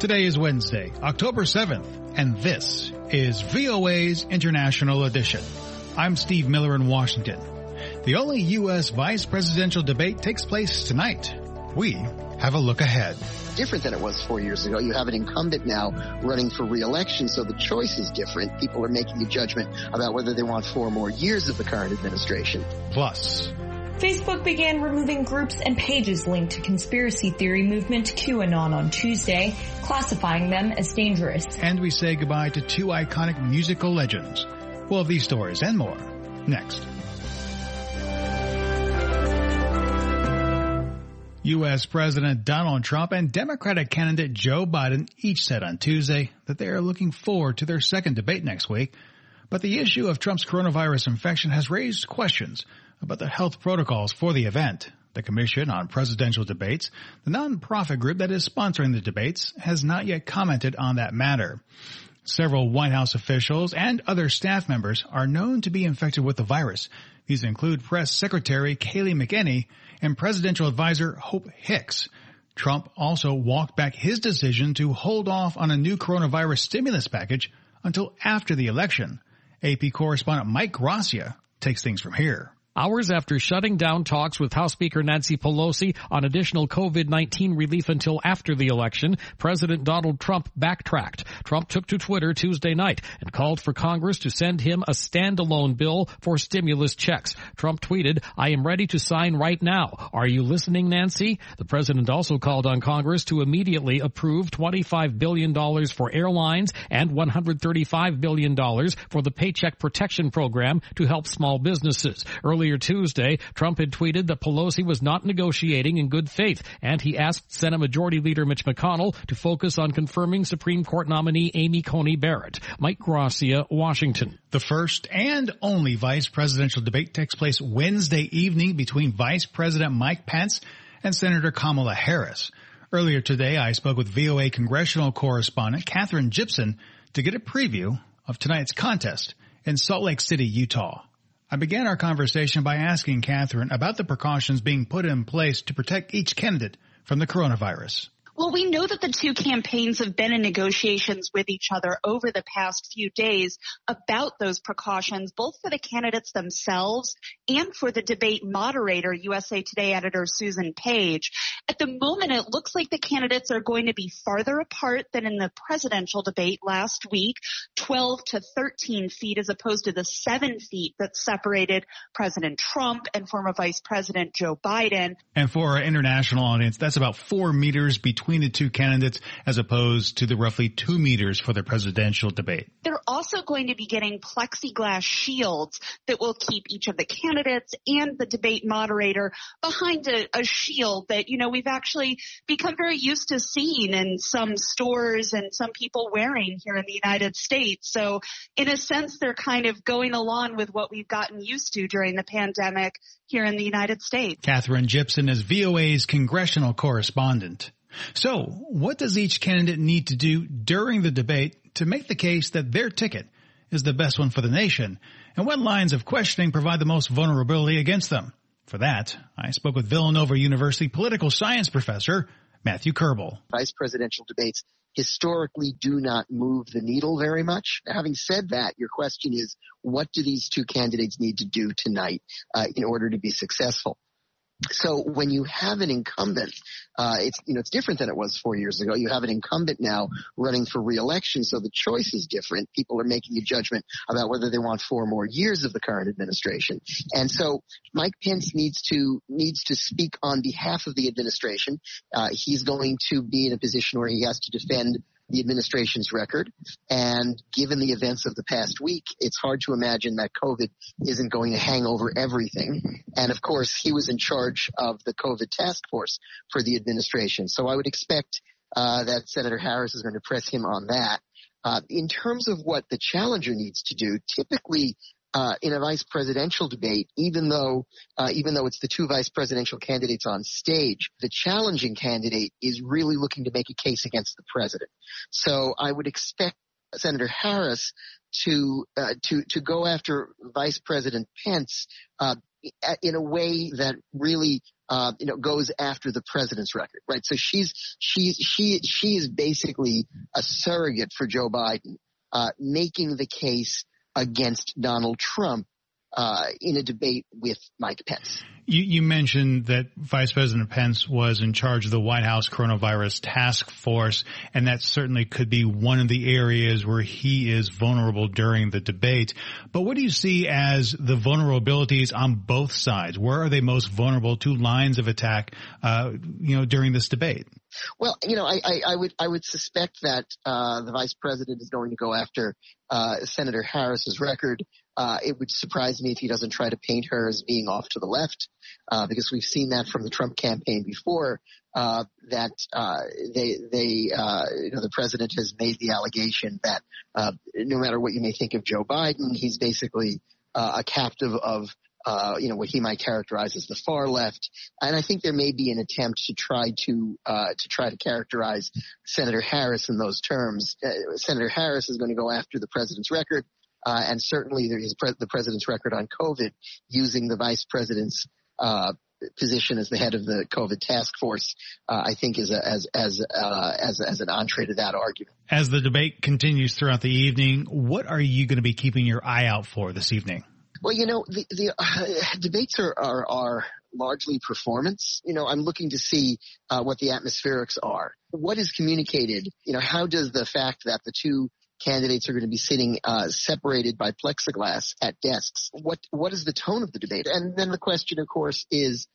Today is Wednesday, October 7th, and this is VOA's International Edition. I'm Steve Miller in Washington. The only U.S. vice presidential debate takes place tonight. We have a look ahead. Different than it was 4 years ago. You have an incumbent now running for re-election, so the choice is different. People are making a judgment about whether they want 4 more years of the current administration. Plus, Facebook began removing groups and pages linked to conspiracy theory movement QAnon on Tuesday, classifying them as dangerous. And we say goodbye to 2 iconic musical legends. We'll have these stories and more next. U.S. President Donald Trump and Democratic candidate Joe Biden each said on Tuesday that they are looking forward to their second debate next week. But the issue of Trump's coronavirus infection has raised questions about the health protocols for the event. The Commission on Presidential Debates, the nonprofit group that is sponsoring the debates, has not yet commented on that matter. Several White House officials and other staff members are known to be infected with the virus. These include Press Secretary Kayleigh McEnany and Presidential Advisor Hope Hicks. Trump also walked back his decision to hold off on a new coronavirus stimulus package until after the election. AP correspondent Mike Gracia takes things from here. Hours after shutting down talks with House Speaker Nancy Pelosi on additional COVID-19 relief until after the election, President Donald Trump backtracked. Trump took to Twitter Tuesday night and called for Congress to send him a standalone bill for stimulus checks. Trump tweeted, "I am ready to sign right now. Are you listening, Nancy?" The president also called on Congress to immediately approve $25 billion for airlines and $135 billion for the Paycheck Protection Program to help small businesses. Earlier Tuesday, Trump had tweeted that Pelosi was not negotiating in good faith, and he asked Senate Majority Leader Mitch McConnell to focus on confirming Supreme Court nominee Amy Coney Barrett. Mike Gracia, Washington. The first and only vice presidential debate takes place Wednesday evening between Vice President Mike Pence and Senator Kamala Harris. Earlier today, I spoke with VOA congressional correspondent Katherine Gibson to get a preview of tonight's contest in Salt Lake City, Utah. I began our conversation by asking Katherine about the precautions being put in place to protect each candidate from the coronavirus. Well, we know that the two campaigns have been in negotiations with each other over the past few days about those precautions, both for the candidates themselves and for the debate moderator, USA Today editor Susan Page. At the moment, it looks like the candidates are going to be farther apart than in the presidential debate last week, 12 to 13 feet as opposed to the 7 feet that separated President Trump and former Vice President Joe Biden. And for our international audience, that's about 4 meters between the two candidates as opposed to the roughly 2 meters for the presidential debate. They're also going to be getting plexiglass shields that will keep each of the candidates and the debate moderator behind a shield that, we've actually become very used to seeing in some stores and some people wearing here in the United States. So in a sense, they're kind of going along with what we've gotten used to during the pandemic here in the United States. Katherine Gibson is VOA's congressional correspondent. So, what does each candidate need to do during the debate to make the case that their ticket is the best one for the nation? And what lines of questioning provide the most vulnerability against them? For that, I spoke with Villanova University political science professor Matthew Kerbel. Vice presidential debates historically do not move the needle very much. Having said that, your question is, what do these two candidates need to do tonight in order to be successful? So when you have an incumbent, it's different than it was 4 years ago. You have an incumbent now running for re-election, so the choice is different. People are making a judgment about whether they want 4 more years of the current administration. And so Mike Pence needs to speak on behalf of the administration. He's going to be in a position where he has to defend the administration's record. And given the events of the past week, it's hard to imagine that COVID isn't going to hang over everything. And of course, he was in charge of the COVID task force for the administration. So I would expect that Senator Harris is going to press him on that. In terms of what the challenger needs to do, typically in a vice presidential debate, even though it's the two vice presidential candidates on stage, the challenging candidate is really looking to make a case against the president. So I would expect Senator Harris to go after Vice President Pence, in a way that really goes after the president's record, right? So she is basically a surrogate for Joe Biden, making the case against Donald Trump in a debate with Mike Pence. You mentioned that Vice President Pence was in charge of the White House coronavirus task force, and that certainly could be one of the areas where he is vulnerable during the debate. But what do you see as the vulnerabilities on both sides? Where are they most vulnerable to lines of attack, during this debate? Well, I would suspect that the vice president is going to go after Senator Harris's record. It would surprise me if he doesn't try to paint her as being off to the left, because we've seen that from the Trump campaign before, that the president has made the allegation that no matter what you may think of Joe Biden, he's basically a captive of what he might characterize as the far left. And I think there may be an attempt to try to characterize Senator Harris in those terms. Senator Harris is going to go after the president's record. And certainly there is the president's record on COVID, using the vice president's position as the head of the COVID task force, I think is as an entree to that argument. As the debate continues throughout the evening, what are you going to be keeping your eye out for this evening? Well, the debates are largely performance. I'm looking to see what the atmospherics are. What is communicated? How does the fact that the two candidates are going to be sitting separated by plexiglass at desks, what is the tone of the debate? And then the question, of course, is,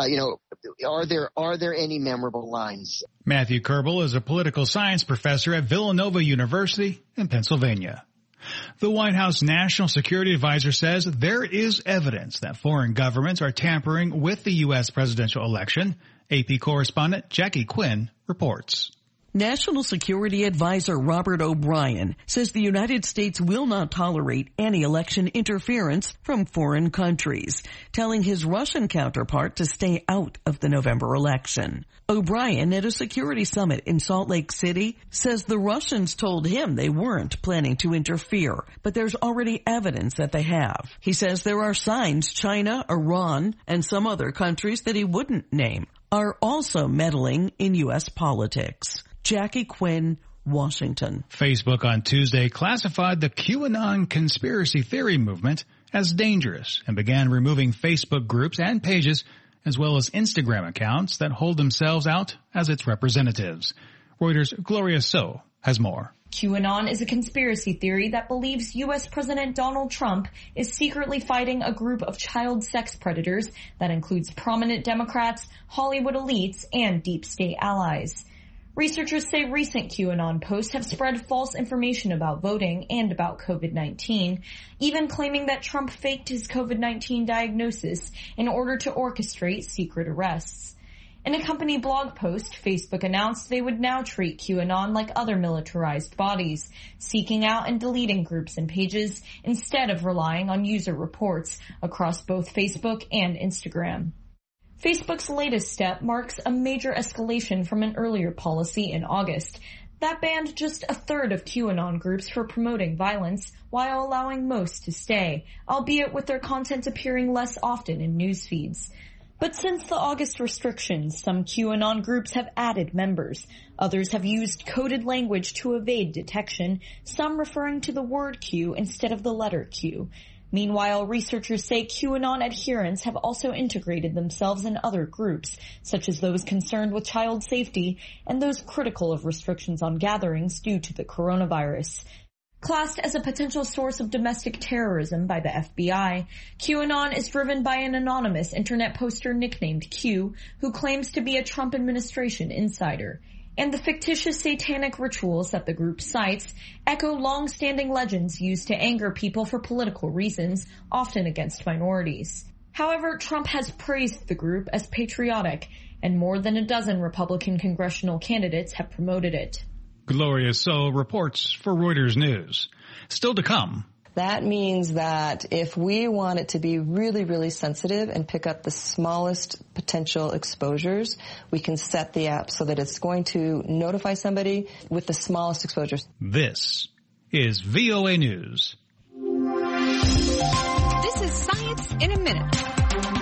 are there any memorable lines? Matthew Kerbel is a political science professor at Villanova University in Pennsylvania. The White House National Security Advisor says there is evidence that foreign governments are tampering with the U.S. presidential election. AP correspondent Jackie Quinn reports. National Security Advisor Robert O'Brien says the United States will not tolerate any election interference from foreign countries, telling his Russian counterpart to stay out of the November election. O'Brien, at a security summit in Salt Lake City, says the Russians told him they weren't planning to interfere, but there's already evidence that they have. He says there are signs China, Iran, and some other countries that he wouldn't name are also meddling in U.S. politics. Jackie Quinn, Washington. Facebook on Tuesday classified the QAnon conspiracy theory movement as dangerous and began removing Facebook groups and pages as well as Instagram accounts that hold themselves out as its representatives. Reuters' Gloria So has more. QAnon is a conspiracy theory that believes U.S. President Donald Trump is secretly fighting a group of child sex predators that includes prominent Democrats, Hollywood elites, and deep state allies. Researchers say recent QAnon posts have spread false information about voting and about COVID-19, even claiming that Trump faked his COVID-19 diagnosis in order to orchestrate secret arrests. In a company blog post, Facebook announced they would now treat QAnon like other militarized bodies, seeking out and deleting groups and pages instead of relying on user reports across both Facebook and Instagram. Facebook's latest step marks a major escalation from an earlier policy in August that banned just a third of QAnon groups for promoting violence while allowing most to stay, albeit with their content appearing less often in news feeds. But since the August restrictions, some QAnon groups have added members. Others have used coded language to evade detection, some referring to the word Q instead of the letter Q. Meanwhile, researchers say QAnon adherents have also integrated themselves in other groups, such as those concerned with child safety and those critical of restrictions on gatherings due to the coronavirus. Classed as a potential source of domestic terrorism by the FBI, QAnon is driven by an anonymous internet poster nicknamed Q, who claims to be a Trump administration insider. And the fictitious satanic rituals that the group cites echo long-standing legends used to anger people for political reasons, often against minorities. However, Trump has praised the group as patriotic, and more than a dozen Republican congressional candidates have promoted it. Gloria So reports for Reuters News. Still to come. That means that if we want it to be really, really sensitive and pick up the smallest potential exposures, we can set the app so that it's going to notify somebody with the smallest exposures. This is VOA News. This is Science in a Minute.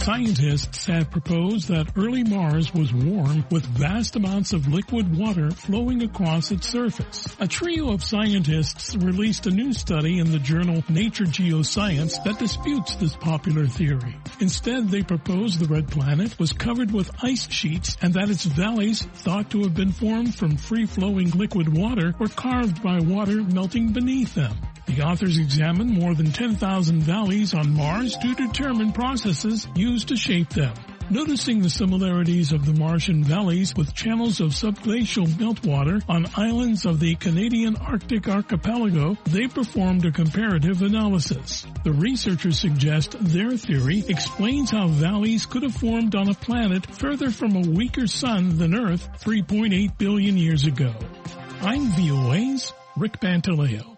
Scientists have proposed that early Mars was warm with vast amounts of liquid water flowing across its surface. A trio of scientists released a new study in the journal Nature Geoscience that disputes this popular theory. Instead, they propose the red planet was covered with ice sheets and that its valleys, thought to have been formed from free-flowing liquid water, were carved by water melting beneath them. The authors examined more than 10,000 valleys on Mars to determine processes used to shape them. Noticing the similarities of the Martian valleys with channels of subglacial meltwater on islands of the Canadian Arctic archipelago, they performed a comparative analysis. The researchers suggest their theory explains how valleys could have formed on a planet further from a weaker sun than Earth 3.8 billion years ago. I'm VOA's Rick Pantaleo.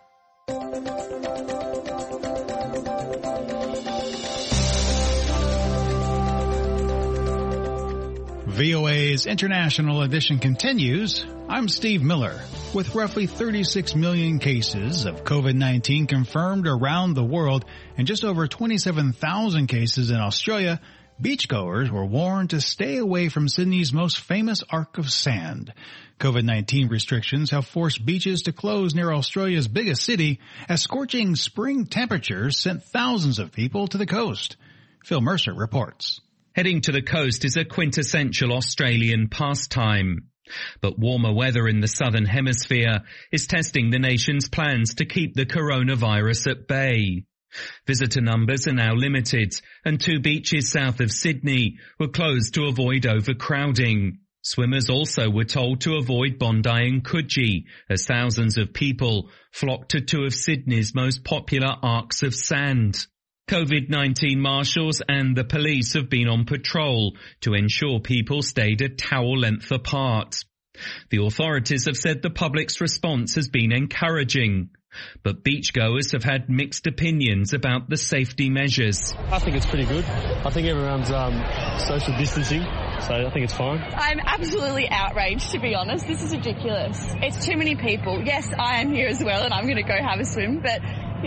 VOA's International Edition continues. I'm Steve Miller. With roughly 36 million cases of COVID-19 confirmed around the world and just over 27,000 cases in Australia, beachgoers were warned to stay away from Sydney's most famous arc of sand. COVID-19 restrictions have forced beaches to close near Australia's biggest city as scorching spring temperatures sent thousands of people to the coast. Phil Mercer reports. Heading to the coast is a quintessential Australian pastime. But warmer weather in the southern hemisphere is testing the nation's plans to keep the coronavirus at bay. Visitor numbers are now limited, and 2 beaches south of Sydney were closed to avoid overcrowding. Swimmers also were told to avoid Bondi and Coogee, as thousands of people flocked to 2 of Sydney's most popular arcs of sand. COVID-19 marshals and the police have been on patrol to ensure people stayed a towel length apart. The authorities have said the public's response has been encouraging, but beachgoers have had mixed opinions about the safety measures. I think it's pretty good. I think everyone's social distancing, so I think it's fine. I'm absolutely outraged, to be honest. This is ridiculous. It's too many people. Yes, I am here as well, and I'm going to go have a swim, but,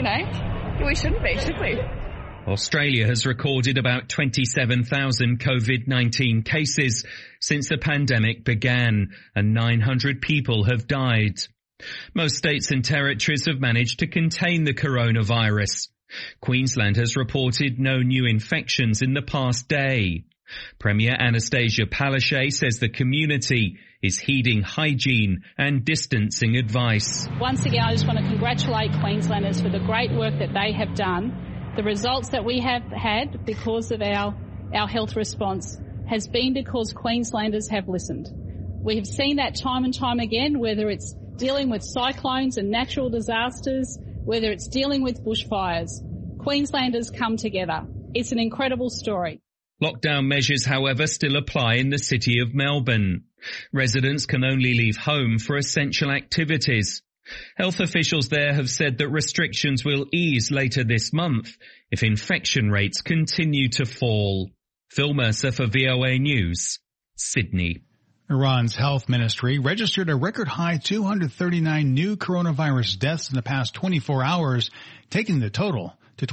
we shouldn't be, should we? Australia has recorded about 27,000 COVID-19 cases since the pandemic began, and 900 people have died. Most states and territories have managed to contain the coronavirus. Queensland has reported no new infections in the past day. Premier Anastasia Palaszczuk says the community is heeding hygiene and distancing advice. Once again, I just want to congratulate Queenslanders for the great work that they have done. The results that we have had because of our health response has been because Queenslanders have listened. We have seen that time and time again, whether it's dealing with cyclones and natural disasters, whether it's dealing with bushfires. Queenslanders come together. It's an incredible story. Lockdown measures, however, still apply in the city of Melbourne. Residents can only leave home for essential activities. Health officials there have said that restrictions will ease later this month if infection rates continue to fall. Phil Mercer for VOA News, Sydney. Iran's health ministry registered a record high 239 new coronavirus deaths in the past 24 hours, taking the total to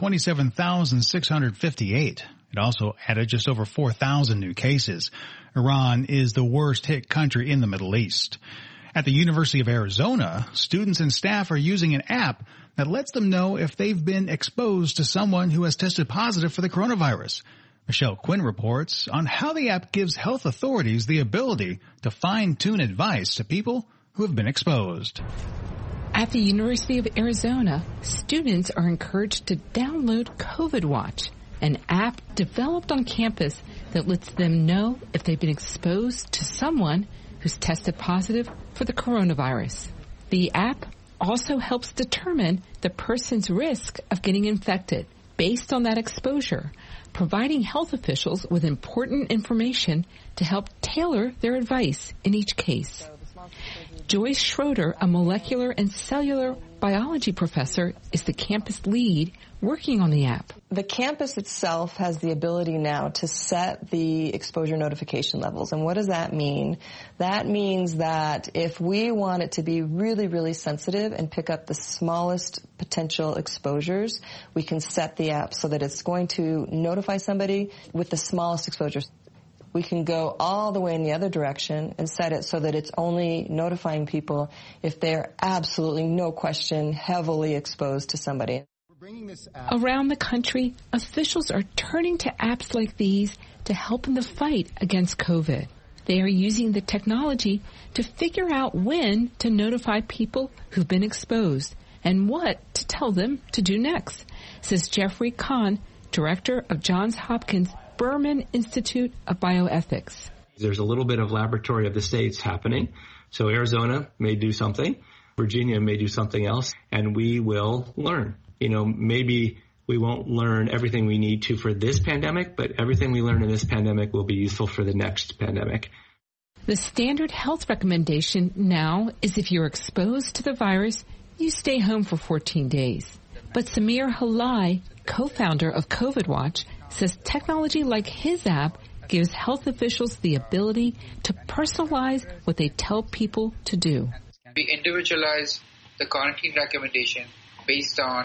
27,658. It also added just over 4,000 new cases. Iran is the worst hit country in the Middle East. At the University of Arizona, students and staff are using an app that lets them know if they've been exposed to someone who has tested positive for the coronavirus. Michelle Quinn reports on how the app gives health authorities the ability to fine-tune advice to people who have been exposed. At the University of Arizona, students are encouraged to download COVID Watch, an app developed on campus that lets them know if they've been exposed to someone who's tested positive for the coronavirus. The app also helps determine the person's risk of getting infected based on that exposure, providing health officials with important information to help tailor their advice in each case. Joyce Schroeder, a molecular and cellular biology professor, is the campus lead working on the app. The campus itself has the ability now to set the exposure notification levels. And what does that mean? That means that if we want it to be really, really sensitive and pick up the smallest potential exposures, we can set the app so that it's going to notify somebody with the smallest exposures. We can go all the way in the other direction and set it so that it's only notifying people if they're absolutely, no question, heavily exposed to somebody. Around the country, officials are turning to apps like these to help in the fight against COVID. They are using the technology to figure out when to notify people who've been exposed and what to tell them to do next, says Jeffrey Kahn, director of Johns Hopkins Berman Institute of Bioethics. There's a little bit of laboratory of the states happening. So Arizona may do something, Virginia may do something else, and we will learn. Maybe we won't learn everything we need to for this pandemic, but everything we learn in this pandemic will be useful for the next pandemic. The standard health recommendation now is if you're exposed to the virus, you stay home for 14 days. But Samir Halai, co-founder of COVID Watch, says technology like his app gives health officials the ability to personalize what they tell people to do. We individualize the quarantine recommendation based on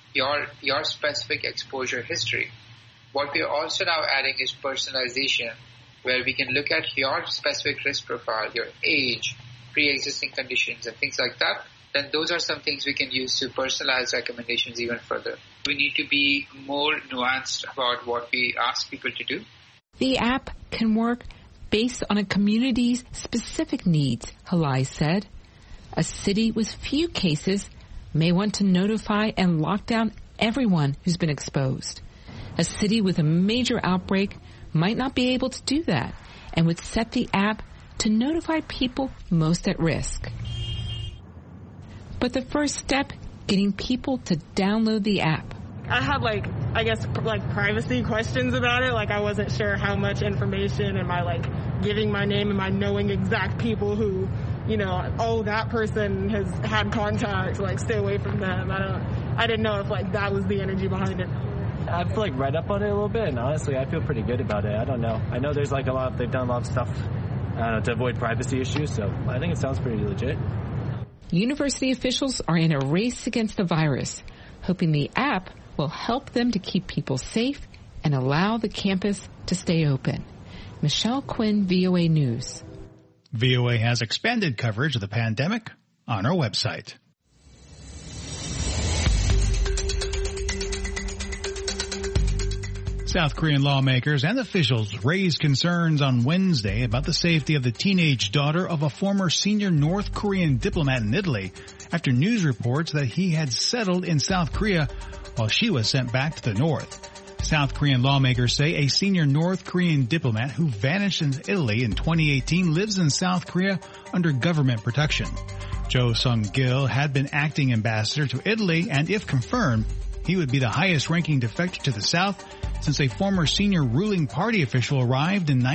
your specific exposure history. What we are also now adding is personalization, where we can look at your specific risk profile, your age, pre-existing conditions, and things like that. Then those are some things we can use to personalize recommendations even further. We need to be more nuanced about what we ask people to do. The app can work based on a community's specific needs, Halai said. A city with few cases may want to notify and lock down everyone who's been exposed. A city with a major outbreak might not be able to do that and would set the app to notify people most at risk. But the first step, getting people to download the app. I had privacy questions about it. I wasn't sure how much information am I giving my name, am I knowing exact people who, that person has had contact, stay away from them. I didn't know if that was the energy behind it. I've read up on it a little bit, and honestly, I feel pretty good about it. I don't know. I know there's they've done a lot of stuff to avoid privacy issues, so I think it sounds pretty legit. University officials are in a race against the virus, hoping the app will help them to keep people safe and allow the campus to stay open. Michelle Quinn, VOA News. VOA has expanded coverage of the pandemic on our website. South Korean lawmakers and officials raised concerns on Wednesday about the safety of the teenage daughter of a former senior North Korean diplomat in Italy after news reports that he had settled in South Korea while she was sent back to the north. South Korean lawmakers say a senior North Korean diplomat who vanished in Italy in 2018 lives in South Korea under government protection. Jo Sung-gil had been acting ambassador to Italy, and if confirmed, he would be the highest-ranking defector to the South since a former senior ruling party official arrived in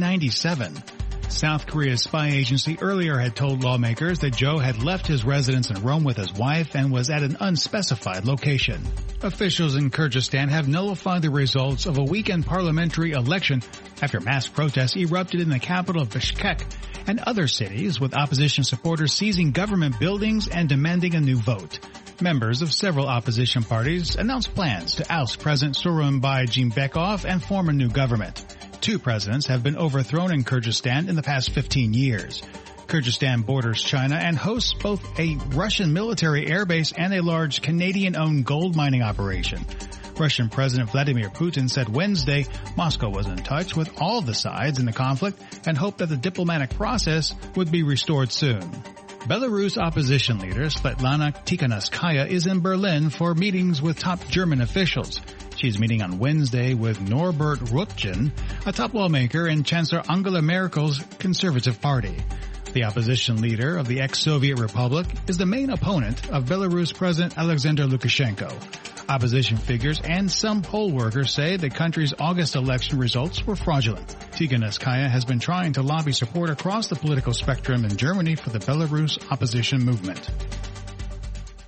1997. South Korea's spy agency earlier had told lawmakers that Jo had left his residence in Rome with his wife and was at an unspecified location. Officials in Kyrgyzstan have nullified the results of a weekend parliamentary election after mass protests erupted in the capital of Bishkek and other cities, with opposition supporters seizing government buildings and demanding a new vote. Members of several opposition parties announced plans to oust President Sooronbay Jeenbekov and form a new government. 2 presidents have been overthrown in Kyrgyzstan in the past 15 years. Kyrgyzstan borders China and hosts both a Russian military airbase and a large Canadian-owned gold mining operation. Russian President Vladimir Putin said Wednesday Moscow was in touch with all the sides in the conflict and hoped that the diplomatic process would be restored soon. Belarus opposition leader Svetlana Tikhanovskaya is in Berlin for meetings with top German officials. She's meeting on Wednesday with Norbert Röttgen, a top lawmaker in Chancellor Angela Merkel's Conservative Party. The opposition leader of the ex-Soviet Republic is the main opponent of Belarus President Alexander Lukashenko. Opposition figures and some poll workers say the country's August election results were fraudulent. Tikhanovskaya has been trying to lobby support across the political spectrum in Germany for the Belarus opposition movement.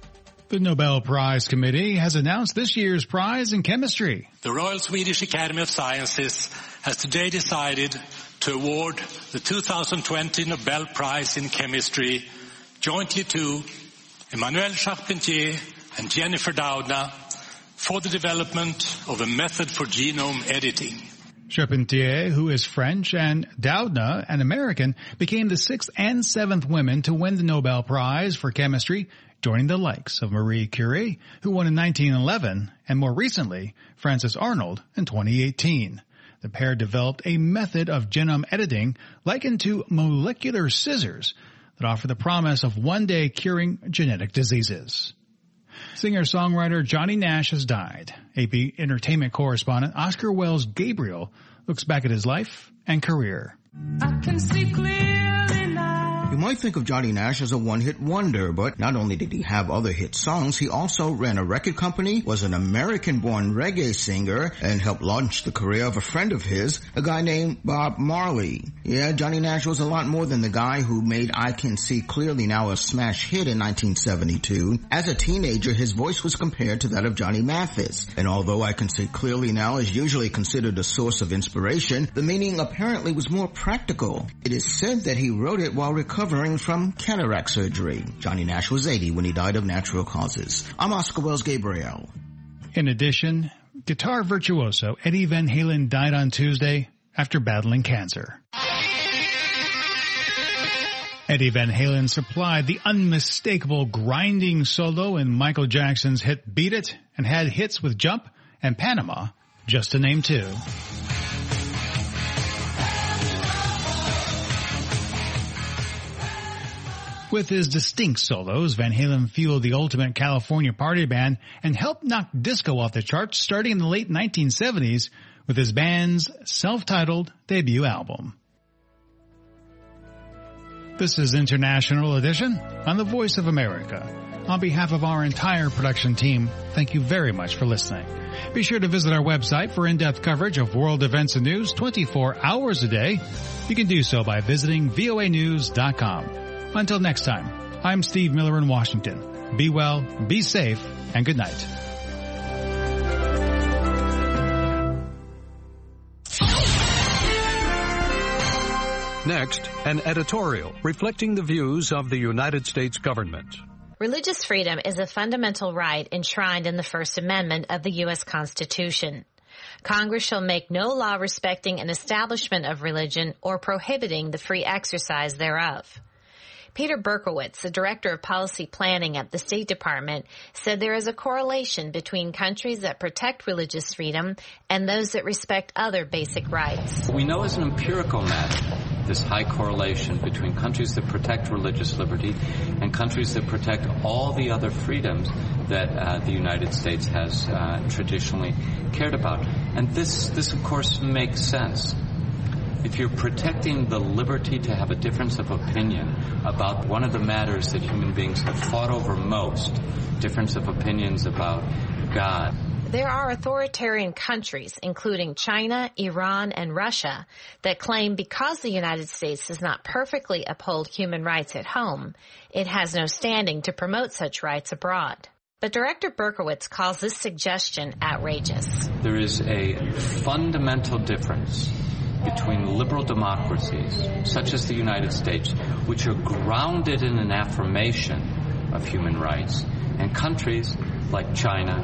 The Nobel Prize Committee has announced this year's prize in chemistry. The Royal Swedish Academy of Sciences has today decided to award the 2020 Nobel Prize in Chemistry jointly to Emmanuelle Charpentier and Jennifer Doudna for the development of a method for genome editing. Charpentier, who is French, and Doudna, an American, became the 6th and 7th women to win the Nobel Prize for Chemistry, joining the likes of Marie Curie, who won in 1911, and more recently, Frances Arnold in 2018. The pair developed a method of genome editing likened to molecular scissors that offer the promise of one day curing genetic diseases. Singer-songwriter Johnny Nash has died. AP entertainment correspondent Oscar Wells Gabriel looks back at his life and career. I can see clearly now. You might think of Johnny Nash as a one-hit wonder, but not only did he have other hit songs, he also ran a record company, was an American-born reggae singer, and helped launch the career of a friend of his, a guy named Bob Marley. Yeah, Johnny Nash was a lot more than the guy who made I Can See Clearly Now a smash hit in 1972. As a teenager, his voice was compared to that of Johnny Mathis. And although I Can See Clearly Now is usually considered a source of inspiration, the meaning apparently was more practical. It is said that he wrote it while recovering from cataract surgery. Johnny Nash was 80 when he died of natural causes. I'm Oscar Wells Gabriel. In addition, guitar virtuoso Eddie Van Halen died on Tuesday after battling cancer. Eddie Van Halen supplied the unmistakable grinding solo in Michael Jackson's hit Beat It and had hits with Jump and Panama, just to name two. With his distinct solos, Van Halen fueled the ultimate California party band and helped knock disco off the charts starting in the late 1970s with his band's self-titled debut album. This is International Edition on the Voice of America. On behalf of our entire production team, thank you very much for listening. Be sure to visit our website for in-depth coverage of world events and news 24 hours a day. You can do so by visiting voanews.com. Until next time, I'm Steve Miller in Washington. Be well, be safe, and good night. Next, an editorial reflecting the views of the United States government. Religious freedom is a fundamental right enshrined in the First Amendment of the U.S. Constitution. Congress shall make no law respecting an establishment of religion or prohibiting the free exercise thereof. Peter Berkowitz, the Director of Policy Planning at the State Department, said there is a correlation between countries that protect religious freedom and those that respect other basic rights. We know as an empirical matter this high correlation between countries that protect religious liberty and countries that protect all the other freedoms that the United States has traditionally cared about. And this of course, makes sense. If you're protecting the liberty to have a difference of opinion about one of the matters that human beings have fought over most, difference of opinions about God. There are authoritarian countries, including China, Iran, and Russia, that claim because the United States does not perfectly uphold human rights at home, it has no standing to promote such rights abroad. But Director Berkowitz calls this suggestion outrageous. There is a fundamental difference between liberal democracies, such as the United States, which are grounded in an affirmation of human rights, and countries like China,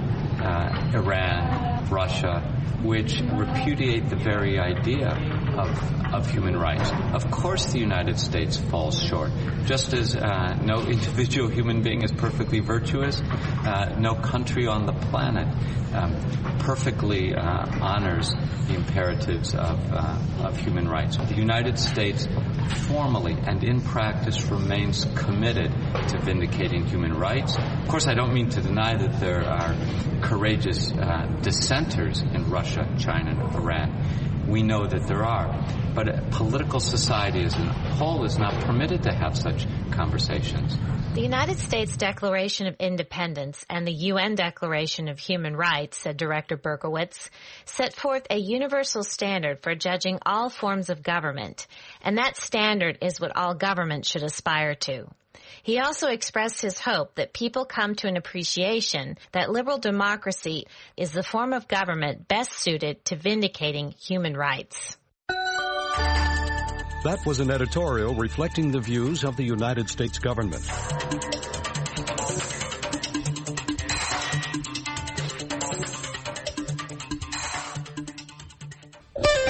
Iran, Russia, which repudiate the very idea of human rights. Of course the United States falls short. Just as no individual human being is perfectly virtuous, no country on the planet perfectly honors the imperatives of human rights. The United States formally and in practice remains committed to vindicating human rights. Of course, I don't mean to deny that there are courageous dissenters in Russia, China, and Iran. We know that there are. But a political society as a whole is not permitted to have such conversations. The United States Declaration of Independence and the UN Declaration of Human Rights, said Director Berkowitz, set forth a universal standard for judging all forms of government, and that standard is what all governments should aspire to. He also expressed his hope that people come to an appreciation that liberal democracy is the form of government best suited to vindicating human rights. That was an editorial reflecting the views of the United States government.